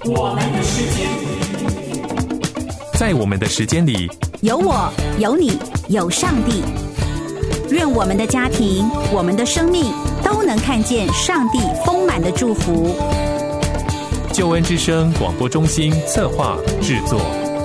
我们的时间， 在我们的时间里， 有我，有你，有上帝。愿我们的家庭，我们的生命都能看见上帝丰满的祝福。 救恩之声广播中心策划制作。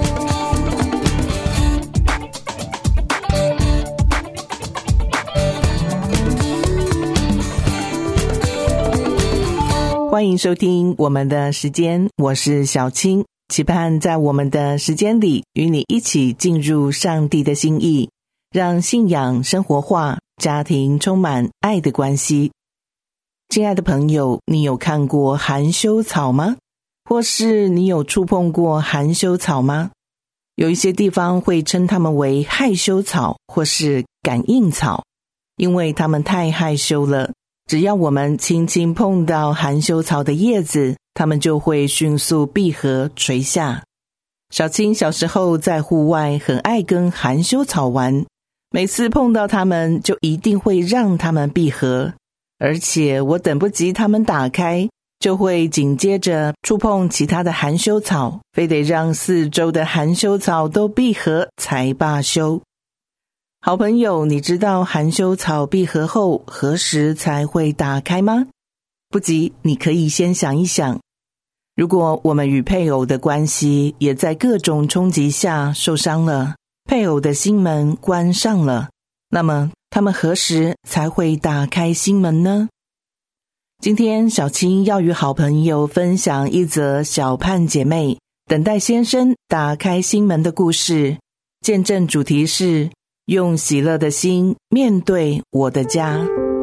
欢迎收听我们的时间，我是小青，期盼在我们的时间里与你一起进入上帝的心意，让信仰生活化，家庭充满爱的关系。亲爱的朋友，你有看过含羞草吗？或是你有触碰过含羞草吗？有一些地方会称它们为害羞草或是感应草，因为它们太害羞了，只要我们轻轻碰到含羞草的叶子，它们就会迅速闭合垂下。小青小时候在户外很爱跟含羞草玩，每次碰到它们就一定会让它们闭合，而且我等不及它们打开，就会紧接着触碰其他的含羞草，非得让四周的含羞草都闭合才罢休。好朋友，你知道含羞草闭合后何时才会打开吗？不急，你可以先想一想，如果我们与配偶的关系也在各种冲击下受伤了，配偶的心门关上了，那么他们何时才会打开心门呢？今天小青要与好朋友分享一则小盼姐妹等待先生打开心门的故事，见证主题是用喜乐的心面对我的家。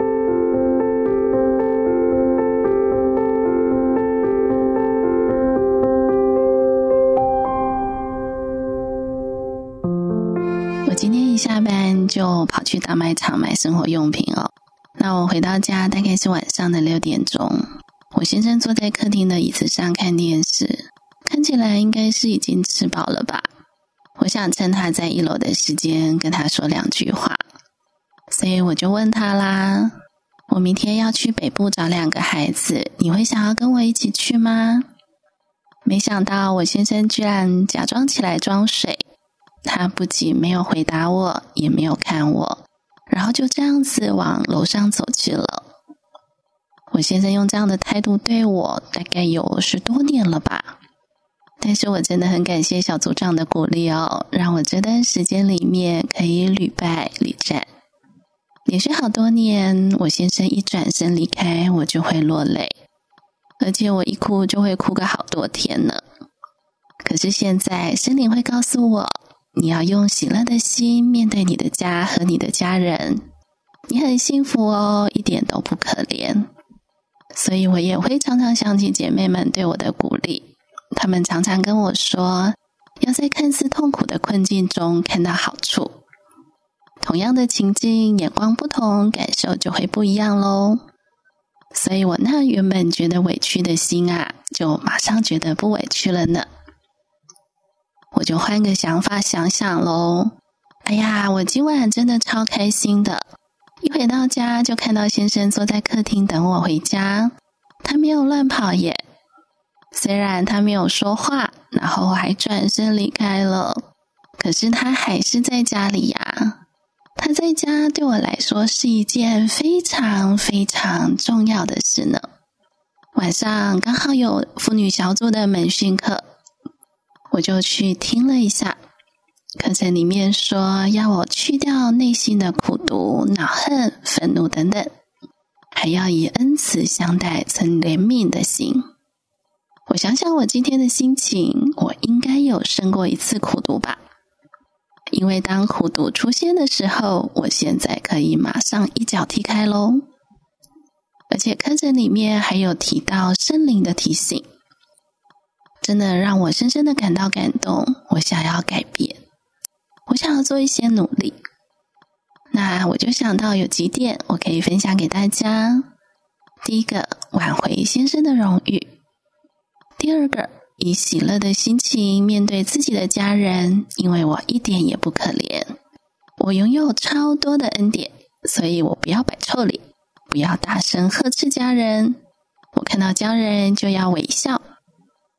我今天一下班就跑去大卖场买生活用品哦。那我回到家大概是晚上的6点钟，我先生坐在客厅的椅子上看电视，看起来应该是已经吃饱了吧。我想趁他在1楼的时间跟他说2句话，所以我就问他啦，我明天要去北部找2个孩子，你会想要跟我一起去吗？没想到我先生居然假装起来装水，他不仅没有回答我，也没有看我，然后就这样子往楼上走去了。我先生用这样的态度对我大概有10多年了吧，但是我真的很感谢小组长的鼓励哦，让我这段时间里面可以屡败屡战。连续好多年，我先生一转身离开，我就会落泪，而且我一哭就会哭个好多天呢。可是现在圣灵会告诉我，你要用喜乐的心面对你的家和你的家人，你很幸福哦，一点都不可怜。所以我也会常常想起姐妹们对我的鼓励，她们常常跟我说，要在看似痛苦的困境中看到好处。同样的情境，眼光不同，感受就会不一样咯。所以我那原本觉得委屈的心啊，就马上觉得不委屈了呢。我就换个想法想想咯，哎呀，我今晚真的超开心的，一回到家就看到先生坐在客厅等我回家，他没有乱跑耶，虽然他没有说话，然后还转身离开了，可是他还是在家里呀。他在家对我来说是一件非常非常重要的事呢。晚上刚好有妇女小组的门训课，我就去听了一下，课程里面说要我去掉内心的苦毒、恼恨、愤怒等等，还要以恩慈相待，存怜悯的心。我想想我今天的心情，我应该有生过一次苦毒吧。因为当苦毒出现的时候，我现在可以马上一脚踢开咯。而且课程里面还有提到圣灵的提醒，真的让我深深的感到感动，我想要改变，我想要做一些努力。那我就想到有几点我可以分享给大家。第一个，挽回先生的荣誉。第二个，以喜乐的心情面对自己的家人，因为我一点也不可怜，我拥有超多的恩典，所以我不要摆臭脸，不要大声呵斥家人，我看到家人就要微笑。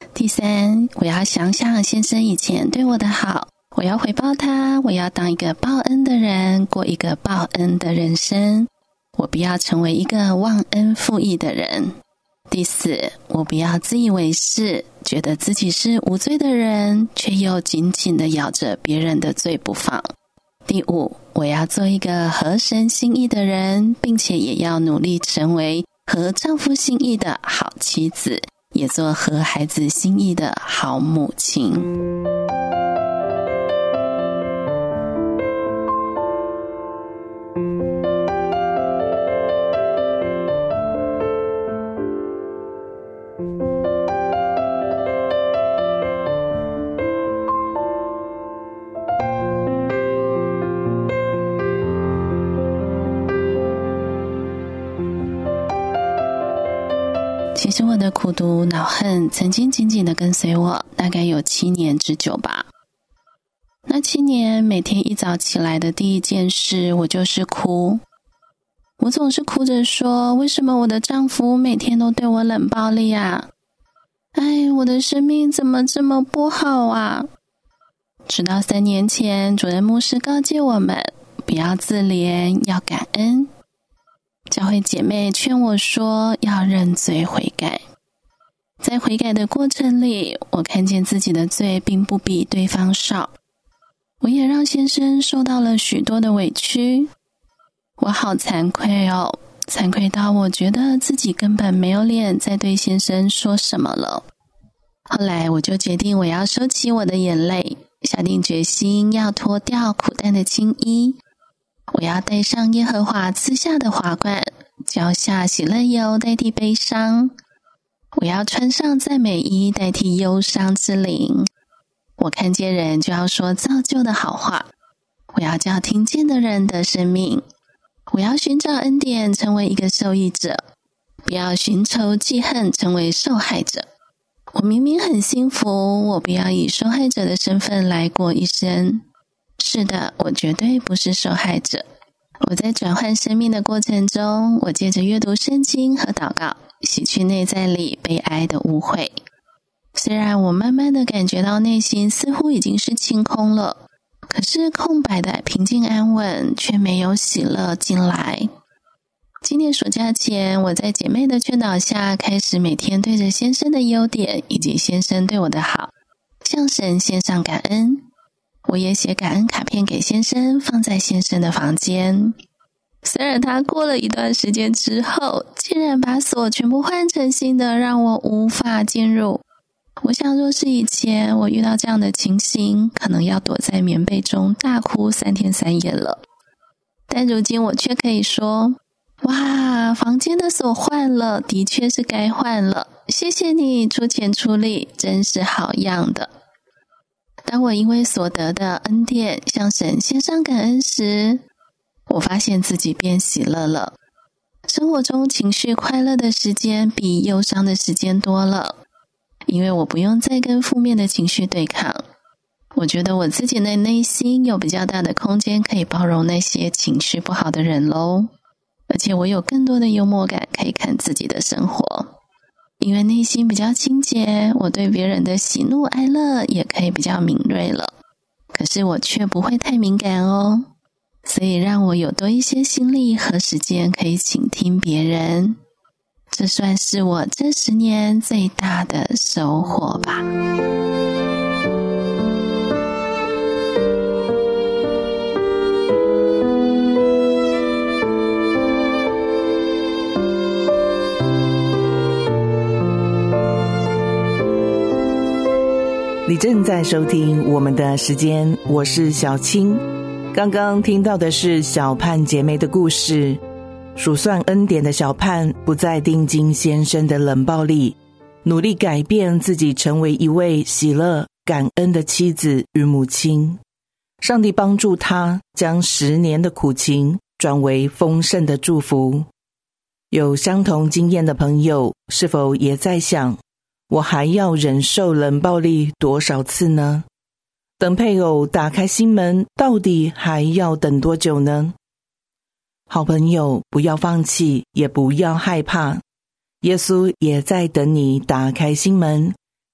第三，我要想想先生以前对我的好，我要回报他，我要当一个报恩的人，过一个报恩的人生。我不要成为一个忘恩负义的人。第四，我不要自以为是，觉得自己是无罪的人，却又紧紧地咬着别人的罪不放。第五，我要做一个合神心意的人，并且也要努力成为合丈夫心意的好妻子，也做合孩子心意的好母亲。其实我的苦毒恼恨曾经紧紧地跟随我，大概有7年之久吧。那7年，每天一早起来的第一件事，我就是哭。我总是哭着说，为什么我的丈夫每天都对我冷暴力啊？哎，我的生命怎么这么不好啊？直到3年前，主任牧师告诫我们，不要自怜，要感恩。教会姐妹劝我说，要认罪悔改。在悔改的过程里，我看见自己的罪并不比对方少，我也让先生受到了许多的委屈。我好惭愧哦，惭愧到我觉得自己根本没有脸再对先生说什么了。后来我就决定我要收起我的眼泪，下定决心要脱掉苦淡的青衣，我要戴上耶和华赐下的华冠，浇下喜乐油代替悲伤，我要穿上赞美衣代替忧伤之灵。我看见人就要说造就的好话，我要叫听见的人得生命。我要寻找恩典，成为一个受益者，不要寻仇记恨，成为受害者。我明明很幸福，我不要以受害者的身份来过一生。是的，我绝对不是受害者。我在转换生命的过程中，我借着阅读圣经和祷告，洗去内在里被爱的污秽。虽然我慢慢的感觉到内心似乎已经是清空了，可是空白的平静安稳却没有喜乐进来。今年暑假前，我在姐妹的劝导下，开始每天对着先生的优点以及先生对我的好，向神献上感恩。我也写感恩卡片给先生，放在先生的房间。虽然他过了一段时间之后，竟然把锁全部换成新的，让我无法进入。我想若是以前我遇到这样的情形，可能要躲在棉被中大哭3天3夜了。但如今我却可以说，哇，房间的锁换了，的确是该换了，谢谢你出钱出力，真是好样的。当我因为所得的恩典向神献上感恩时，我发现自己变喜乐了。生活中情绪快乐的时间比忧伤的时间多了，因为我不用再跟负面的情绪对抗。我觉得我自己的内心有比较大的空间可以包容那些情绪不好的人咯，而且我有更多的幽默感可以看自己的生活。因为内心比较清洁，我对别人的喜怒哀乐也可以比较敏锐了，可是我却不会太敏感哦，所以让我有多一些心力和时间可以倾听别人，这算是我这10年最大的收获吧。 你正在收听我们的时间，我是小青。刚刚听到的是小盼姐妹的故事。数算恩典的小盼不再定睛先生的冷暴力，努力改变自己，成为一位喜乐感恩的妻子与母亲。上帝帮助她将10年的苦情转为丰盛的祝福。有相同经验的朋友，是否也在想，我还要忍受冷暴力多少次呢？等配偶打开心门，到底还要等多久呢？好朋友，不要放弃，也不要害怕。耶稣也在等你打开心门，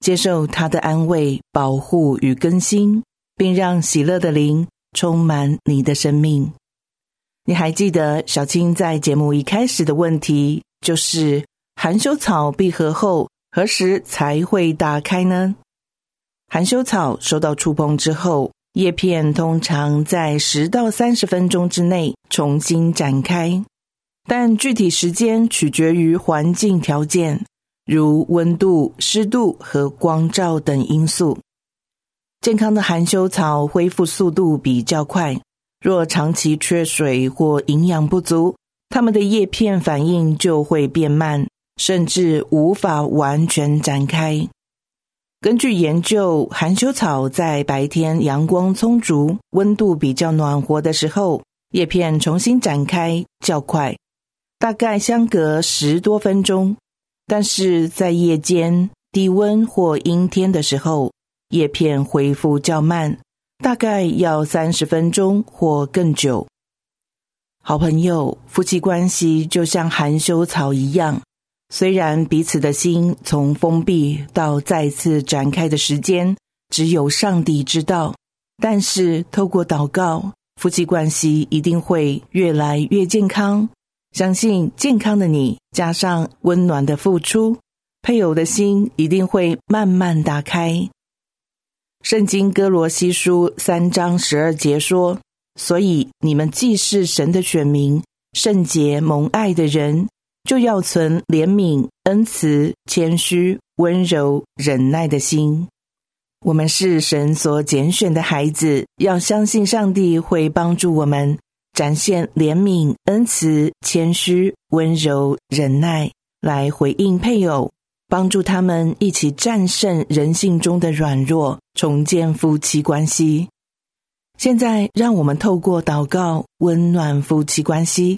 接受他的安慰、保护与更新，并让喜乐的灵充满你的生命。你还记得小青在节目一开始的问题，就是含羞草闭合后何时才会打开呢？含羞草受到触碰之后，叶片通常在10到30分钟之内重新展开，但具体时间取决于环境条件，如温度、湿度和光照等因素。健康的含羞草恢复速度比较快，若长期缺水或营养不足，它们的叶片反应就会变慢，甚至无法完全展开。根据研究，含羞草在白天阳光充足、温度比较暖和的时候，叶片重新展开较快，大概相隔10多分钟。但是在夜间、低温或阴天的时候，叶片恢复较慢，大概要30分钟或更久。好朋友，夫妻关系就像含羞草一样，虽然彼此的心从封闭到再次展开的时间只有上帝知道，但是透过祷告，夫妻关系一定会越来越健康。相信健康的你加上温暖的付出，配偶的心一定会慢慢打开。圣经哥罗西书3章12节说，所以你们既是神的选民，圣洁蒙爱的人，就要存怜悯、恩慈、谦虚、温柔、忍耐的心。我们是神所拣选的孩子，要相信上帝会帮助我们展现怜悯、恩慈、谦虚、温柔、忍耐，来回应配偶，帮助他们一起战胜人性中的软弱，重建夫妻关系。现在让我们透过祷告温暖夫妻关系。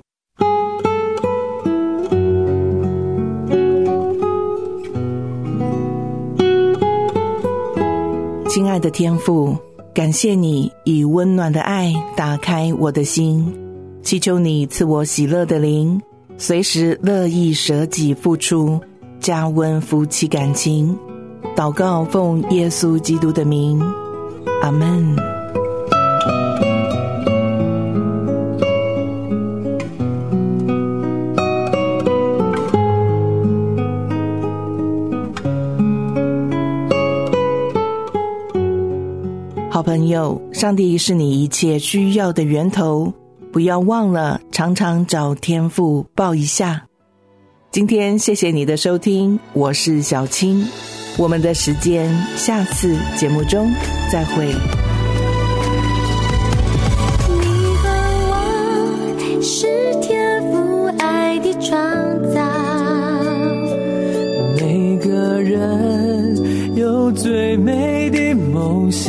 亲爱的天父，感谢你以温暖的爱打开我的心，祈求你赐我喜乐的灵，随时乐意舍己付出，加温夫妻感情。祷告奉耶稣基督的名，阿们。好朋友，上帝是你一切需要的源头，不要忘了常常找天父抱一下。今天谢谢你的收听，我是小青，我们的时间下次节目中再会。 你和我是天父爱的创造， 每个人有最美的梦想，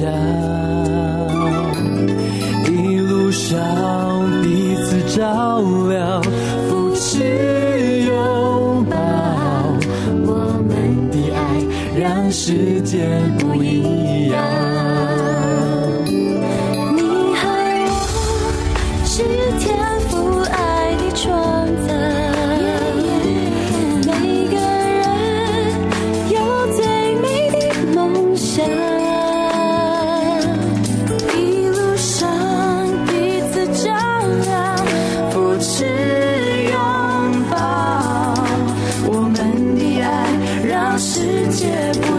一路上彼此照亮，扶持拥抱，我们的爱让世界不一样。 你和我是天父爱的创造，每个人有最美的梦想，一路上彼此照亮，扶持拥抱，我们的爱让世界不